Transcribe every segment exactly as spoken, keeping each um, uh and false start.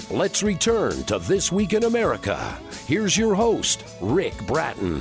Let's return to This Week in America. Here's your host, Rick Bratton.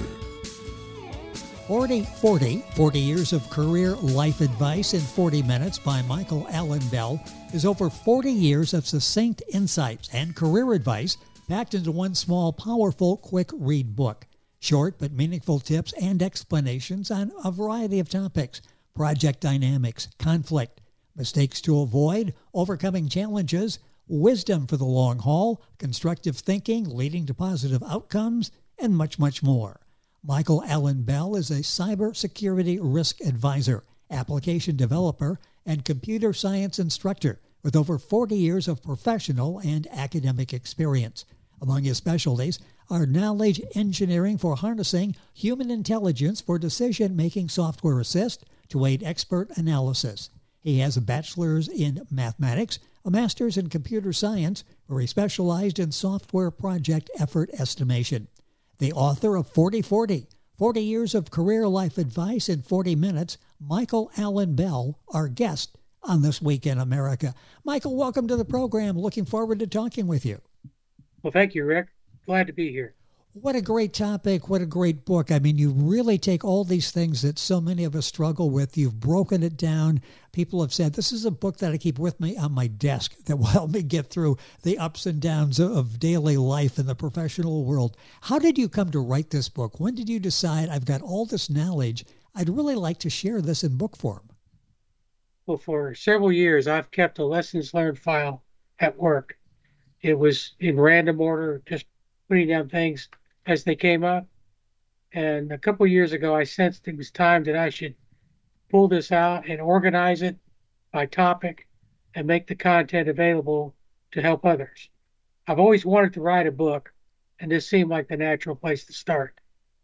forty forty, forty years of career life advice in forty minutes by Michael Allen Bell is over forty years of succinct insights and career advice packed into one small, powerful, quick-read book. Short but meaningful tips and explanations on a variety of topics: project dynamics, conflict, mistakes to avoid, overcoming challenges, wisdom for the long haul, constructive thinking leading to positive outcomes, and much, much more. Michael Allen Bell is a cybersecurity risk advisor, application developer, and computer science instructor with over forty years of professional and academic experience. Among his specialties are knowledge engineering for harnessing human intelligence for decision-making software assist to aid expert analysis. He has a bachelor's in mathematics, a master's in computer science, where he specialized in software project effort estimation. The author of forty forty, forty years of career life advice in forty minutes, Michael Allen Bell, our guest on This Week in America. Michael, welcome to the program. Looking forward to talking with you. Well, thank you, Rick. Glad to be here. What a great topic. What a great book. I mean, you really take all these things that so many of us struggle with. You've broken it down. People have said, this is a book that I keep with me on my desk that will help me get through the ups and downs of daily life in the professional world. How did you come to write this book? When did you decide, I've got all this knowledge, I'd really like to share this in book form? Well, for several years, I've kept a lessons learned file at work. It was in random order, just putting down things as they came up. And a couple of years ago, I sensed it was time that I should pull this out and organize it by topic and make the content available to help others. I've always wanted to write a book, and this seemed like the natural place to start.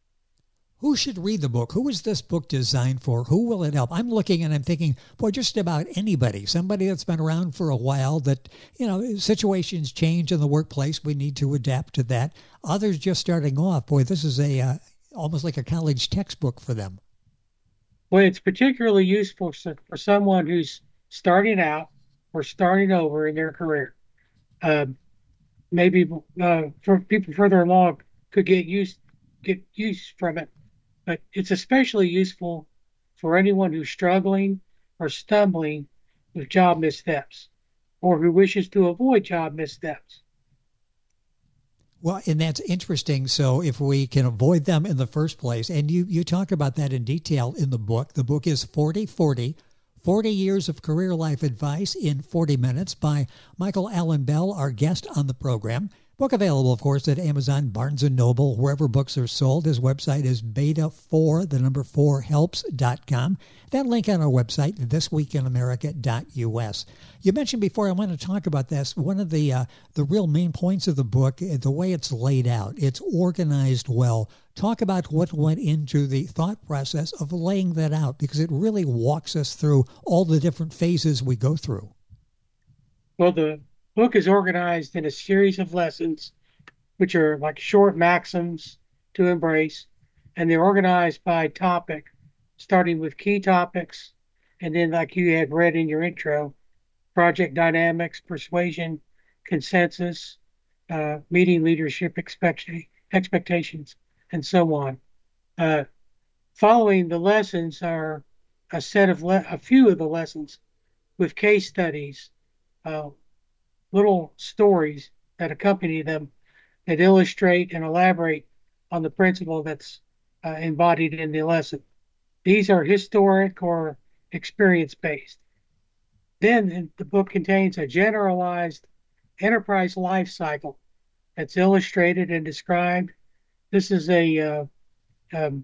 Who should read the book? Who is this book designed for? Who will it help? I'm looking and I'm thinking, boy, just about anybody, somebody that's been around for a while, that, you know, situations change in the workplace. We need to adapt to that. Others just starting off, boy, this is a uh, almost like a college textbook for them. Well, it's particularly useful for someone who's starting out or starting over in their career. Uh, maybe uh, for people further along could get used get use from it. But it's especially useful for anyone who's struggling or stumbling with job missteps or who wishes to avoid job missteps. Well, and that's interesting. So if we can avoid them in the first place, and you, you talk about that in detail in the book. The book is forty forty, forty years of career life advice in forty minutes by Michael Allen Bell, our guest on the program. Book available, of course, at Amazon, Barnes and Noble, wherever books are sold. His website is beta four, the number four, helps dot com. That link on our website, this week in america dot u s. You mentioned before, I want to talk about this, one of the uh, the real main points of the book, the way it's laid out. It's organized well. Talk about what went into the thought process of laying that out, because it really walks us through all the different phases we go through. Well, the book is organized in a series of lessons, which are like short maxims to embrace, and they're organized by topic, starting with key topics, and then, like you had read in your intro, project dynamics, persuasion, consensus, uh, meeting leadership expect- expectations, and so on. Uh, following the lessons are a set of le- a few of the lessons with case studies, uh, little stories that accompany them that illustrate and elaborate on the principle that's uh, embodied in the lesson. These are historic or experience-based. Then the book contains a generalized enterprise life cycle that's illustrated and described. This is a, uh, um,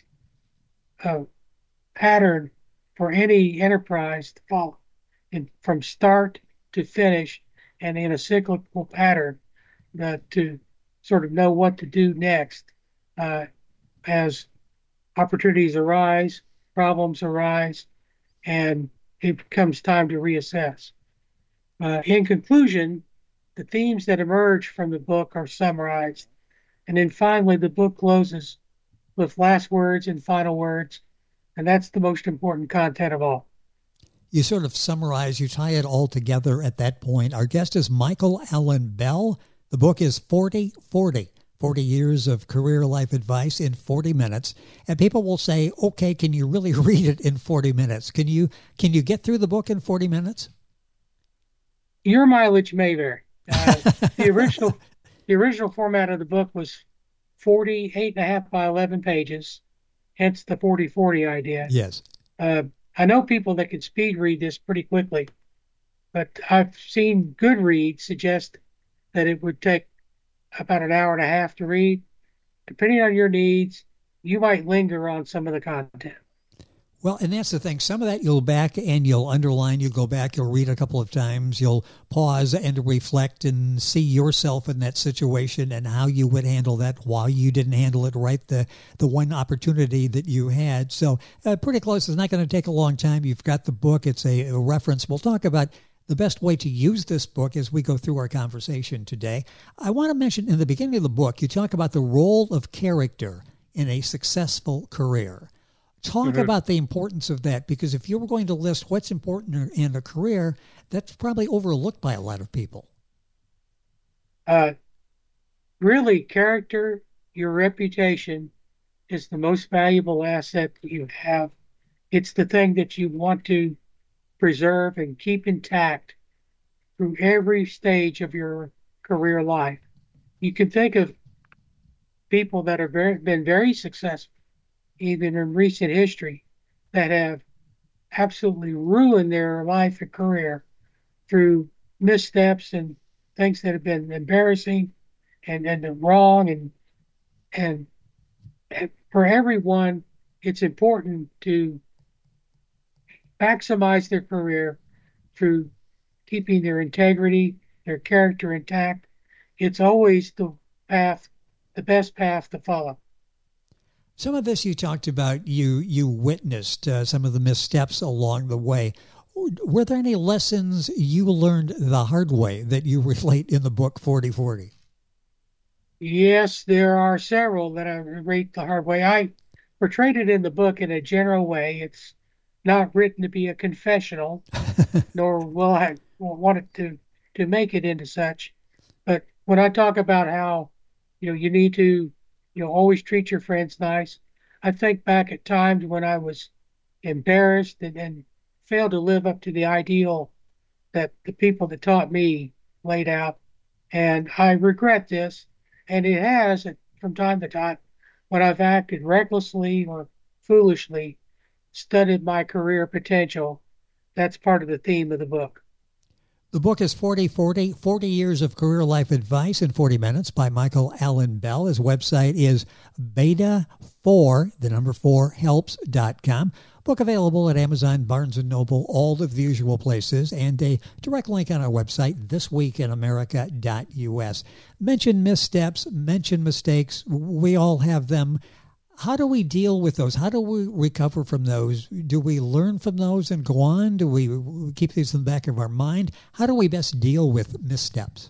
a pattern for any enterprise to follow, and from start to finish, and in a cyclical pattern uh, to sort of know what to do next uh, as opportunities arise, problems arise, and it becomes time to reassess. Uh, in conclusion, the themes that emerge from the book are summarized. And then finally, the book closes with last words and final words. And that's the most important content of all. you sort of summarize, you tie it all together at that point. Our guest is Michael Allen Bell. The book is forty forty, forty years of career life advice in forty minutes. And people will say, okay, can you really read it in forty minutes? Can you, can you get through the book in forty minutes? Your mileage may vary. Uh, the original, the original format of the book was forty-eight and a half by eleven pages, hence the forty forty idea. Yes. Uh, I know people that can speed read this pretty quickly, but I've seen Goodreads suggest that it would take about an hour and a half to read. Depending on your needs, you might linger on some of the content. Well, and that's the thing. Some of that you'll back and you'll underline, you'll go back, you'll read a couple of times, you'll pause and reflect and see yourself in that situation and how you would handle that, why you didn't handle it right, the, the one opportunity that you had. So uh, pretty close. It's not going to take a long time. You've got the book. It's a, a reference. We'll talk about the best way to use this book as we go through our conversation today. I want to mention in the beginning of the book, you talk about the role of character in a successful career. Talk mm-hmm. about the importance of that, because if you were going to list what's important in a career, that's probably overlooked by a lot of people. Uh, really, character, your reputation is the most valuable asset that you have. It's the thing that you want to preserve and keep intact through every stage of your career life. You can think of people that have very, been very successful, even in recent history, that have absolutely ruined their life and career through missteps and things that have been embarrassing and, and wrong. And, and and for everyone, it's important to maximize their career through keeping their integrity, their character intact. It's always the path, the best path to follow. Some of this you talked about, you you witnessed uh, some of the missteps along the way. Were there any lessons you learned the hard way that you relate in the book forty forty? Yes, there are several that I relate the hard way. I portrayed it in the book in a general way. It's not written to be a confessional, nor will I want it to, to make it into such. But when I talk about how, you know, you need to you know, always treat your friends nice. I think back at times when I was embarrassed and, and failed to live up to the ideal that the people that taught me laid out. And I regret this. And it has, from time to time, when I've acted recklessly or foolishly, studied my career potential. That's part of the theme of the book. The book is forty forty, forty years of career life advice in forty minutes by Michael Allen Bell. His website is beta four, the number four, helps dot com. Book available at Amazon, Barnes and Noble, all of the usual places, and a direct link on our website, this week in america dot u s. Mention missteps, mention mistakes. We all have them. How do we deal with those? How do we recover from those? Do we learn from those and go on? Do we keep these in the back of our mind? How do we best deal with missteps?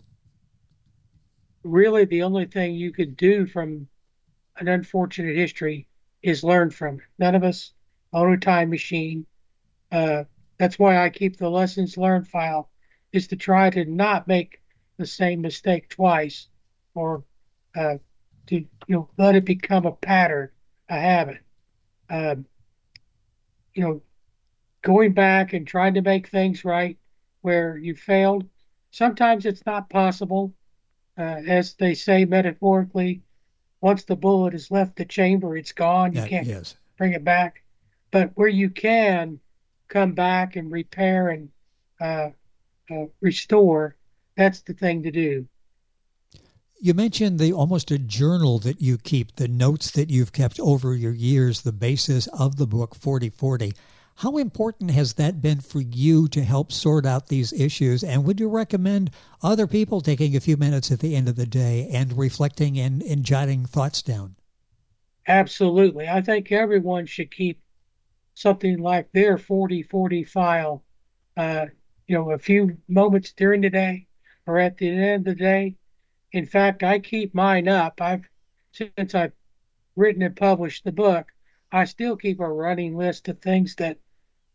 Really, the only thing you could do from an unfortunate history is learn from it. None of us own a time machine. Uh, that's why I keep the lessons learned file, is to try to not make the same mistake twice, or uh, to you know let it become a pattern, a habit. Um, you know, going back and trying to make things right where you failed. Sometimes it's not possible. Uh, as they say metaphorically, once the bullet has left the chamber, it's gone. You that, can't yes. bring it back. But where you can come back and repair and uh, uh, restore, that's the thing to do. You mentioned the almost a journal that you keep, the notes that you've kept over your years, the basis of the book forty forty. How important has that been for you to help sort out these issues? And would you recommend other people taking a few minutes at the end of the day and reflecting and, and jotting thoughts down? Absolutely. I think everyone should keep something like their forty forty file, uh, you know, a few moments during the day or at the end of the day. In fact, I keep mine up. I've since I've written and published the book, I still keep a running list of things that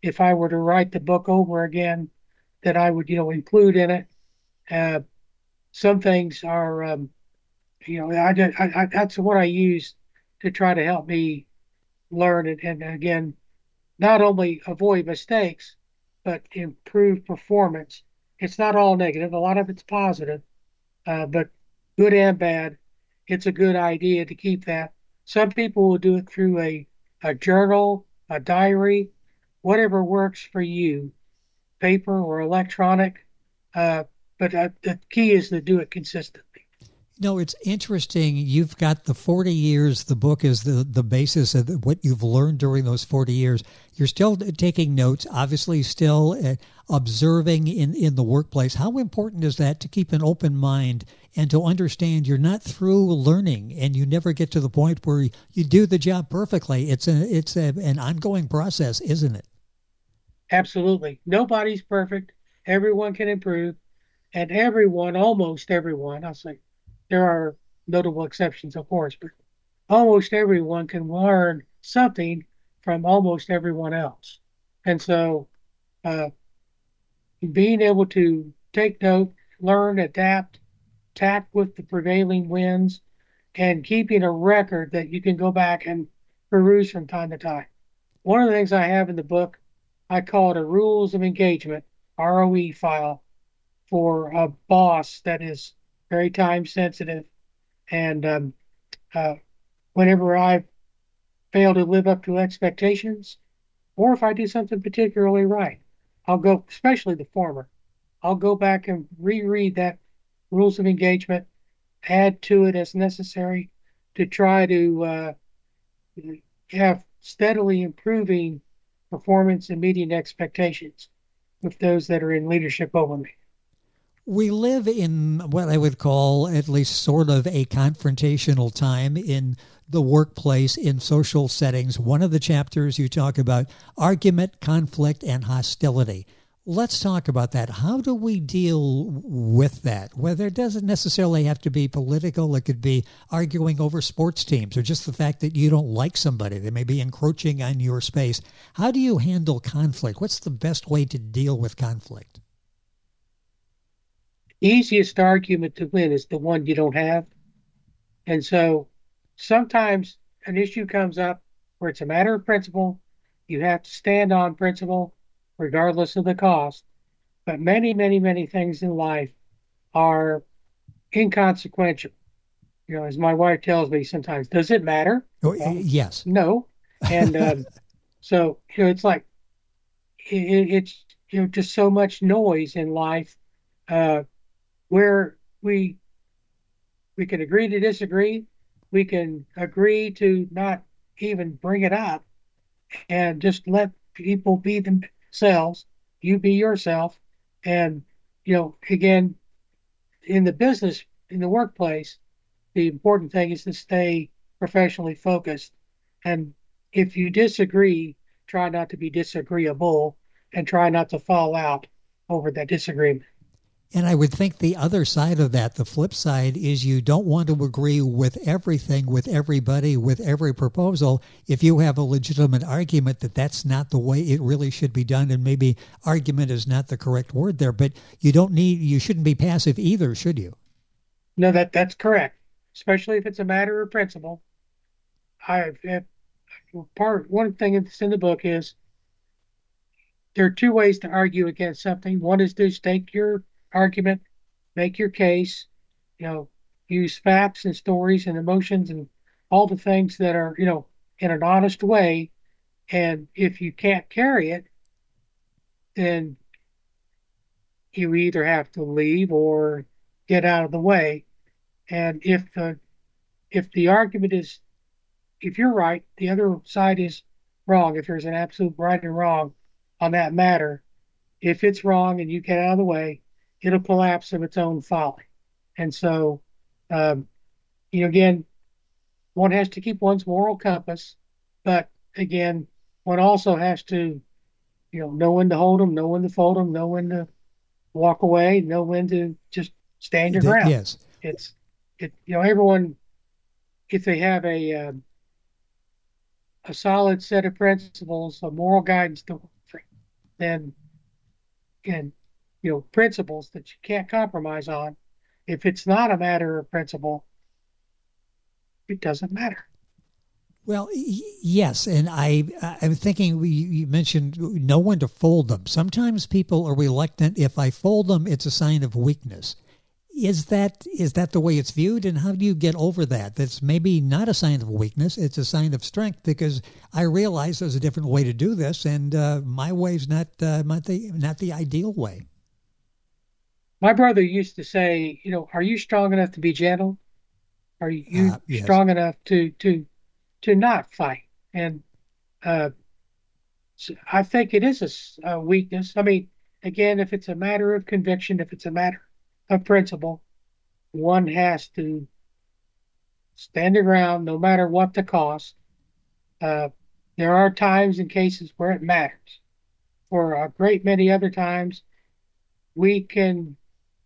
if I were to write the book over again, that I would, you know, include in it. Uh, some things are, um, you know, I, I, I, that's what I use to try to help me learn and, and again, not only avoid mistakes, but improve performance. It's not all negative. A lot of it's positive, uh, but good and bad. It's a good idea to keep that. Some people will do it through a, a journal, a diary, whatever works for you, paper or electronic. Uh, but uh, the key is to do it consistently. No, it's interesting. You've got the forty years. The book is the, the basis of what you've learned during those forty years. You're still taking notes, obviously still uh, observing in, in the workplace. How important is that to keep an open mind and to understand you're not through learning and you never get to the point where you do the job perfectly? It's, a, it's a, an ongoing process, isn't it? Absolutely. Nobody's perfect. Everyone can improve. And everyone, almost everyone, I'll say, there are notable exceptions, of course, but almost everyone can learn something from almost everyone else. And so uh, being able to take note, learn, adapt, tack with the prevailing winds, and keeping a record that you can go back and peruse from time to time. One of the things I have in the book, I call it a rules of engagement, R O E file, for a boss that is very time sensitive. And um, uh, whenever I fail to live up to expectations, or if I do something particularly right, I'll go, especially the former, I'll go back and reread that rules of engagement, add to it as necessary to try to uh, have steadily improving performance and meeting expectations with those that are in leadership over me. We live in what I would call at least sort of a confrontational time in the workplace, in social settings. One of the chapters you talk about argument, conflict, and hostility. Let's talk about that. How do we deal with that? Whether it doesn't necessarily have to be political, it could be arguing over sports teams or just the fact that you don't like somebody. They may be encroaching on your space. How do you handle conflict? What's the best way to deal with conflict? Easiest argument to win is the one you don't have. And so sometimes an issue comes up where it's a matter of principle. You have to stand on principle regardless of the cost. But many, many, many things in life are inconsequential. You know, as my wife tells me sometimes, does it matter? Oh, well, yes. No. And um, so, you know, it's like, it, it's, you know, just so much noise in life. Uh, where we we can agree to disagree, we can agree to not even bring it up, and just let people be themselves, you be yourself. And, you know, again, in the business, in the workplace, the important thing is to stay professionally focused. And if you disagree, try not to be disagreeable and try not to fall out over that disagreement. And I would think the other side of that, the flip side, is you don't want to agree with everything, with everybody, with every proposal. If you have a legitimate argument that that's not the way it really should be done, and maybe argument is not the correct word there, but you don't need, you shouldn't be passive either, should you? No, that that's correct. Especially if it's a matter of principle. I've, I've part one thing that's in the book is there are two ways to argue against something. One is to state your argument, make your case, you know, use facts and stories and emotions and all the things that are, you know, in an honest way. And if you can't carry it, then you either have to leave or get out of the way. And if the if the argument is, if you're right, the other side is wrong. If there's an absolute right and wrong on that matter, if it's wrong and you get out of the way, it'll collapse of its own folly. And so, um, you know, again, one has to keep one's moral compass, but again, one also has to, you know, know when to hold them, know when to fold them, know when to walk away, know when to just stand your ground. Yes. It's, it, you know, everyone, if they have a, um, a solid set of principles, a moral guidance to and, and, you know, principles that you can't compromise on. If it's not a matter of principle, it doesn't matter. Well, yes, and I, I'm thinking you mentioned know when to fold them. Sometimes people are reluctant. If I fold them, it's a sign of weakness. Is that is that the way it's viewed, and how do you get over that? That's maybe not a sign of weakness. It's a sign of strength, because I realize there's a different way to do this, and uh, my way's not uh, not the not the ideal way. My brother used to say, you know, are you strong enough to be gentle? Are you Uh, yes. strong enough to to to not fight? And uh, so I think it is a, a weakness. I mean, again, if it's a matter of conviction, if it's a matter of principle, one has to stand their ground no matter what the cost. Uh, there are times and cases where it matters. For a great many other times, we can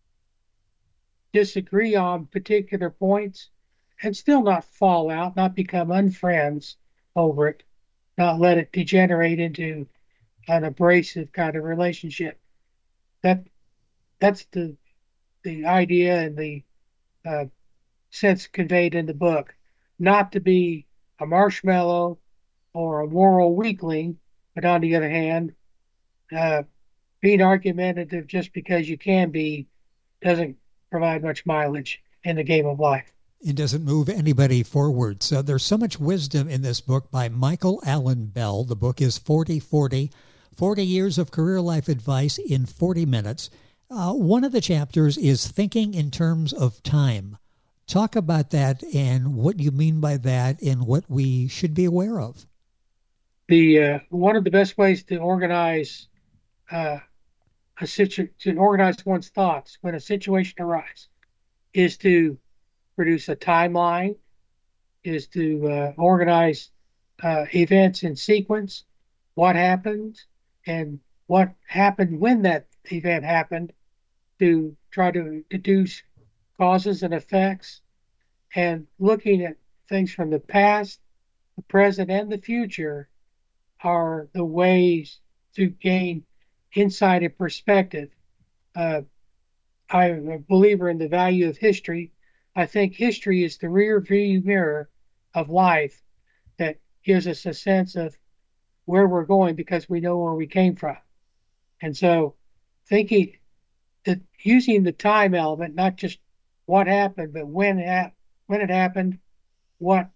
disagree on particular points and still not fall out, not become unfriends over it, not let it degenerate into an abrasive kind of relationship. That that's the the idea and the uh, sense conveyed in the book. Not to be a marshmallow or a moral weakling, but on the other hand, uh, being argumentative just because you can be doesn't provide much mileage in the game of life. It doesn't move anybody forward. So there's so much wisdom in this book by Michael Allen Bell. The book is forty forty, forty years of career life advice in forty minutes. Uh, one of the chapters is thinking in terms of time. Talk about that and what you mean by that and what we should be aware of. The uh, one of the best ways to organize uh, a situ- to organize one's thoughts when a situation arises is to produce a timeline, is to uh, organize uh, events in sequence, what happened and what happened when that event happened, to try to deduce causes and effects, and looking at things from the past, the present, and the future are the ways to gain insight and perspective. Uh, I'm a believer in the value of history. I think history is the rear view mirror of life that gives us a sense of where we're going because we know where we came from. And so thinking that using the time element, not just what happened, but when, ha- when it happened, what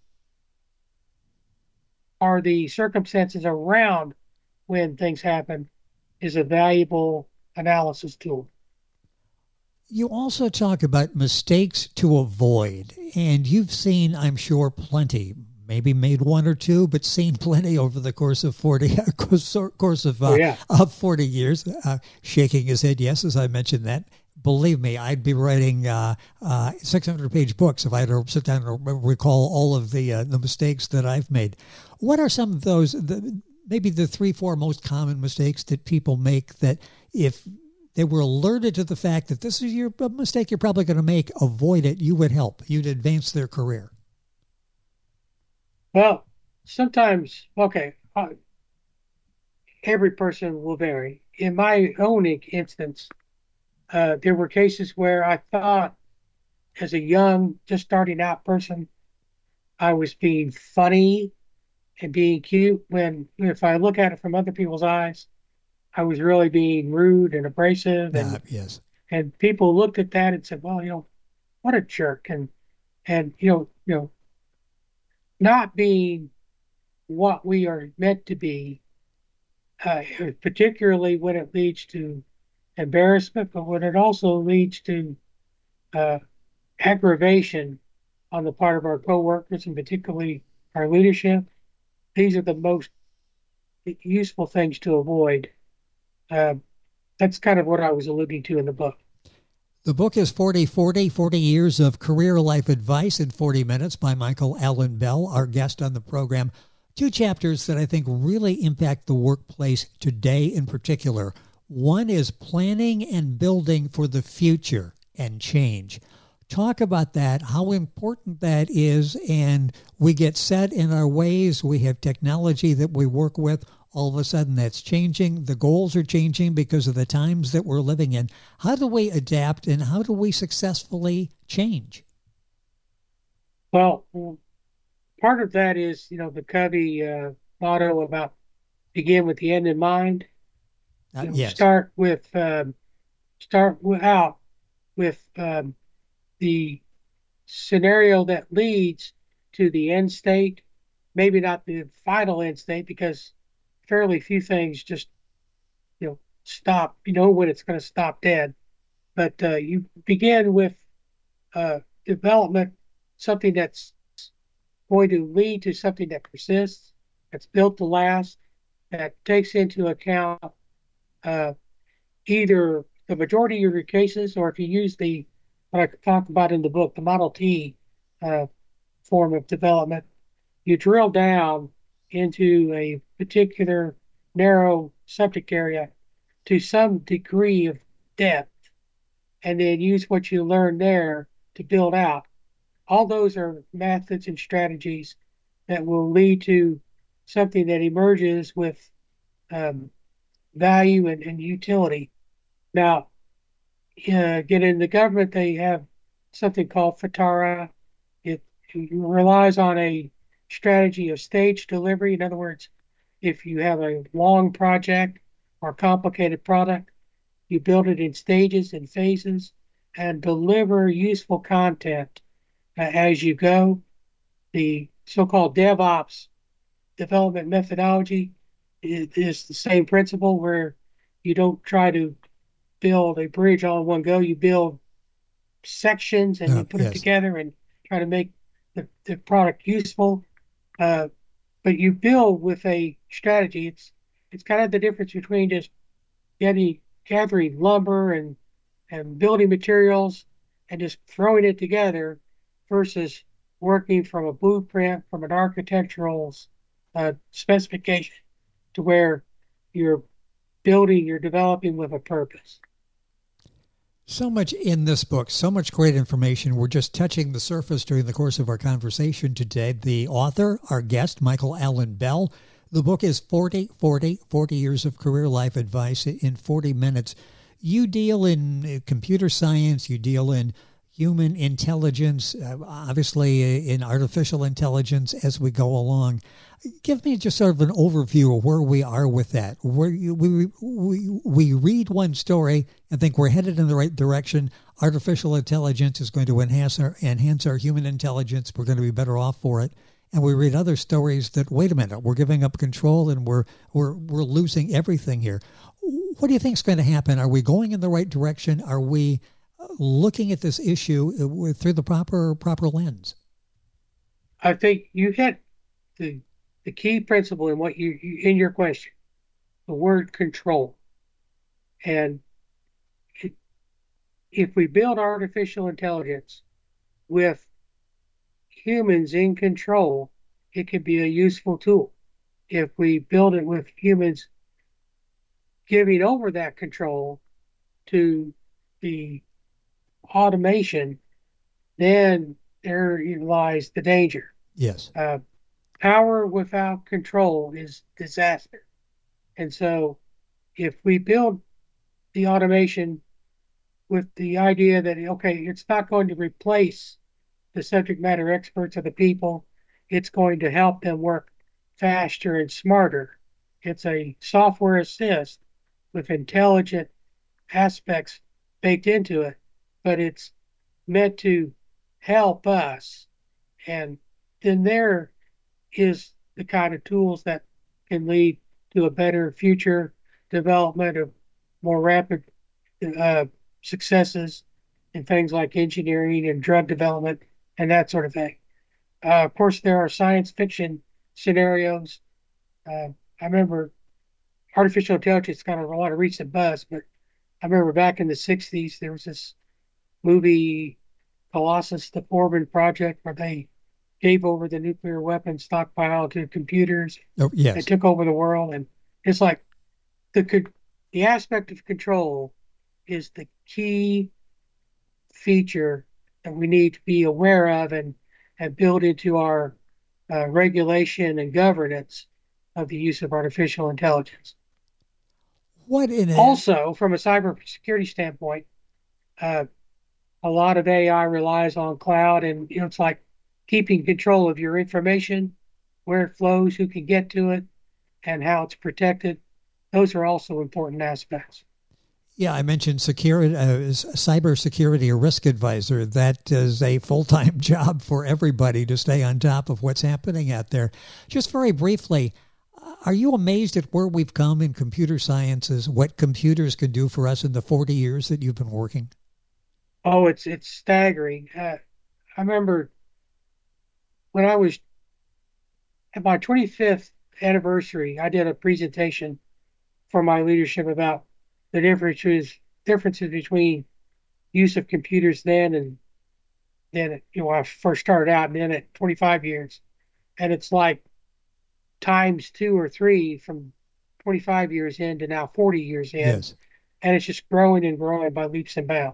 are the circumstances around when things happen, is a valuable analysis tool. You also talk about mistakes to avoid, and you've seen, I'm sure, plenty. Maybe made one or two, but seen plenty over the course of forty course of, uh, oh, yeah. of forty years. Uh, shaking his head, yes, as I mentioned that. Believe me, I'd be writing uh, uh, six hundred page books if I had to sit down and recall all of the uh, the mistakes that I've made. What are some of those? The, maybe the three, four most common mistakes that people make that if they were alerted to the fact that this is your a mistake you're probably going to make, avoid it, you would help. You'd advance their career. Well, sometimes, okay, uh, every person will vary. In my own instance, uh, there were cases where I thought as a young, just starting out person, I was being funny and being cute, when if I look at it from other people's eyes, I was really being rude and abrasive. And, uh, yes. and people looked at that and said, well, you know, what a jerk. And, and, you know, you know, not being what we are meant to be, uh, particularly when it leads to embarrassment, but when it also leads to uh, aggravation on the part of our coworkers and particularly our leadership. These are the most useful things to avoid. Uh, that's kind of what I was alluding to in the book. The book is forty forty, forty years of career life advice in forty minutes by Michael Allen Bell, our guest on the program. Two chapters that I think really impact the workplace today in particular. One is planning and building for the future and change. Talk about that, how important that is, and we get set in our ways. We have technology that we work with. all of a sudden that's changing. The goals are changing because of the times that we're living in. How do we adapt and how do we successfully change? Well, part of that is, you know, the Covey uh, motto about begin with the end in mind. Uh, You know, yes. Start with um, start out with um, the scenario that leads to the end state. Maybe not the final end state, because fairly few things just, you know, stop. You know when it's going to stop dead. But uh, you begin with uh, development, something that's going to lead to something that persists, that's built to last, that takes into account uh, either the majority of your cases, or if you use the, what I talk about in the book, the Model T uh, form of development, you drill down into a particular narrow subject area to some degree of depth, and then use what you learn there to build out. All those are methods and strategies that will lead to something that emerges with um, value and, and utility. Now, uh, again, in the government, they have something called FITARA. It, it relies on a strategy of stage delivery. In other words, if you have a long project or complicated product, you build it in stages and phases and deliver useful content uh, as you go. The so-called DevOps development methodology is, is the same principle, where you don't try to build a bridge all in one go. You build sections and Uh, you put yes. it together and try to make the, the product useful. Uh, but you build with a strategy. It's it's kind of the difference between just getting gathering lumber and and building materials and just throwing it together versus working from a blueprint, from an architectural uh, specification, to where you're building, you're developing with a purpose. So much in this book, so much great information. We're just touching the surface during the course of our conversation today. The author, our guest, Michael Allen Bell. The book is forty, forty, forty Years of Career Life Advice in forty minutes. You deal in computer science, you deal in human intelligence, uh, obviously in artificial intelligence as we go along. Give me just sort of an overview of where we are with that. Where you, we, we, we read one story and think we're headed in the right direction. Artificial intelligence is going to enhance our, enhance our human intelligence. We're going to be better off for it. And we read other stories that, wait a minute, we're giving up control and we're we're we're losing everything here. What do you think is going to happen? Are we going in the right direction? Are we looking at this issue through the proper proper lens? I think you hit the the key principle in what you, you in your question, the word control. And it, if we build artificial intelligence with humans in control, it could be a useful tool. If we build it with humans giving over that control to the automation, then there lies the danger. Yes. Uh, power without control is disaster. And so if we build the automation with the idea that, okay, it's not going to replace the subject matter experts of the people, it's going to help them work faster and smarter. It's a software assist with intelligent aspects baked into it, but it's meant to help us. And then there is the kind of tools that can lead to a better future development of more rapid uh, successes in things like engineering and drug development and that sort of thing. Uh, of course, there are science fiction scenarios. Uh, I remember artificial intelligence got a lot of recent buzz, but I remember back in the sixties, there was this movie, Colossus, the Foreman Project, where they gave over the nuclear weapons stockpile to computers. Oh, yes. They took over the world. And it's like the, the aspect of control is the key feature that we need to be aware of and, and build into our uh, regulation and governance of the use of artificial intelligence. What in a- Also, from a cybersecurity standpoint, uh, a lot of A I relies on cloud, and you know, it's like keeping control of your information, where it flows, who can get to it, and how it's protected. Those are also important aspects. Yeah, I mentioned security, uh, cybersecurity, a risk advisor. That is a full-time job for everybody to stay on top of what's happening out there. Just very briefly, are you amazed at where we've come in computer sciences, what computers can do for us in the forty years that you've been working? Oh, it's it's staggering. Uh, I remember when I was at my twenty-fifth anniversary, I did a presentation for my leadership about the differences differences between use of computers then and then, you know, when I first started out, and then at twenty-five years. And it's like times two or three from twenty-five years in to now forty years in. Yes. And it's just growing and growing by leaps and bounds.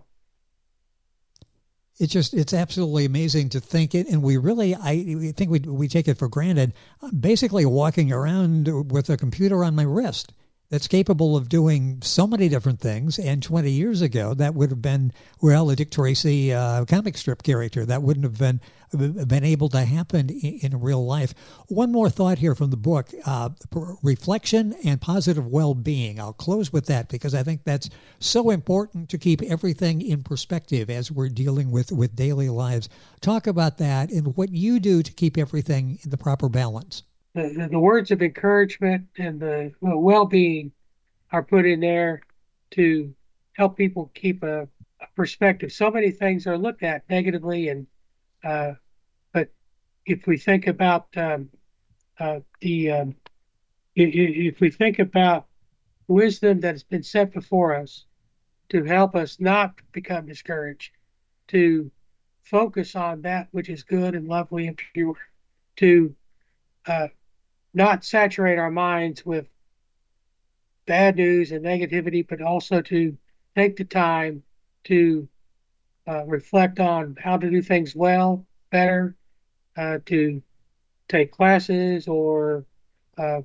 It's just, it's absolutely amazing to think it. And we really, I think we we take it for granted. I'm basically walking around with a computer on my wrist that's capable of doing so many different things. And twenty years ago, that would have been, well, a Dick Tracy uh, comic strip character. That wouldn't have been been able to happen in, in real life. One more thought here from the book, uh, reflection and positive well-being. I'll close with that because I think that's so important to keep everything in perspective as we're dealing with, with daily lives. Talk about that and what you do to keep everything in the proper balance. The, the words of encouragement and the well-being are put in there to help people keep a, a perspective. So many things are looked at negatively, and uh, but if we think about um, uh, the um, if, if we think about wisdom that has been set before us to help us not become discouraged, to focus on that which is good and lovely and pure, to uh, not saturate our minds with bad news and negativity, but also to take the time to uh, reflect on how to do things well, better, uh, to take classes or uh,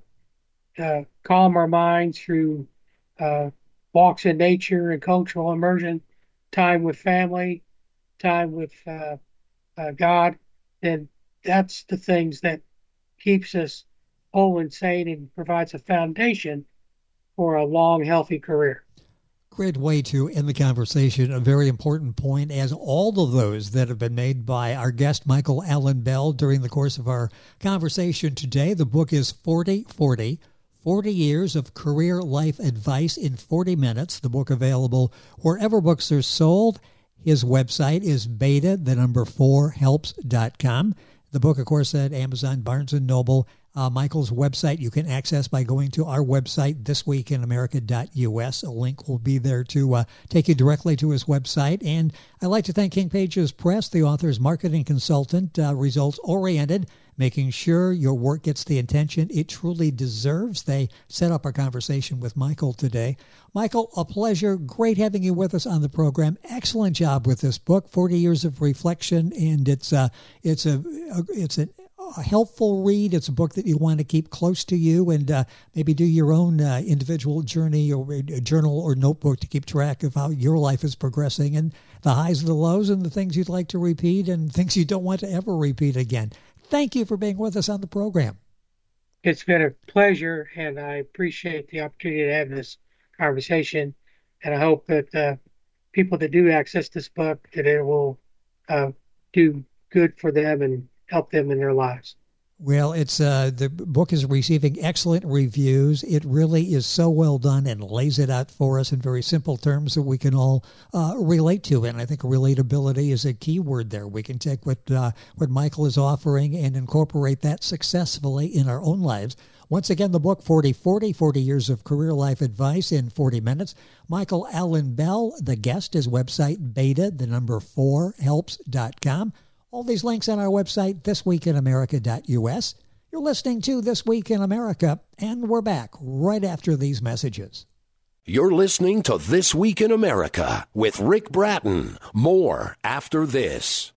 uh, calm our minds through uh, walks in nature and cultural immersion, time with family, time with uh, uh, God. Then that's the things that keeps us whole and sane and provides a foundation for a long, healthy career. Great way to end the conversation. A very important point, as all of those that have been made by our guest, Michael Allen Bell, during the course of our conversation today. The book is forty forty, forty years of career life advice in forty minutes. The book available wherever books are sold. His website is beta, the number four, helps dot com. The book, of course, at Amazon, Barnes and Noble. Uh, Michael's website you can access by going to our website, this week in america dot u s. A link will be there to uh, take you directly to his website. And I'd like to thank King Pages Press, the author's marketing consultant, uh, results-oriented, making sure your work gets the attention it truly deserves. They set up our conversation with Michael today. Michael, a pleasure. Great having you with us on the program. Excellent job with this book, forty years of reflection, and it's uh, it's a it's an a helpful read. It's a book that you want to keep close to you and uh, maybe do your own uh, individual journey or a journal or notebook to keep track of how your life is progressing and the highs and the lows and the things you'd like to repeat and things you don't want to ever repeat again. Thank you for being with us on the program. It's been a pleasure, and I appreciate the opportunity to have this conversation. And I hope that uh, people that do access this book, that it will uh, do good for them and help them in their lives. Well, it's uh, the book is receiving excellent reviews. It really is so well done and lays it out for us in very simple terms that we can all uh, relate to. And I think relatability is a key word there. We can take what uh, what Michael is offering and incorporate that successfully in our own lives. Once again, the book, forty forty, forty years of career life advice in forty minutes. Michael Allen Bell, the guest, his website, beta, the number four, helps dot com. All these links on our website, this week in america dot u s. You're listening to This Week in America, and we're back right after these messages. You're listening to This Week in America with Rick Bratton. More after this.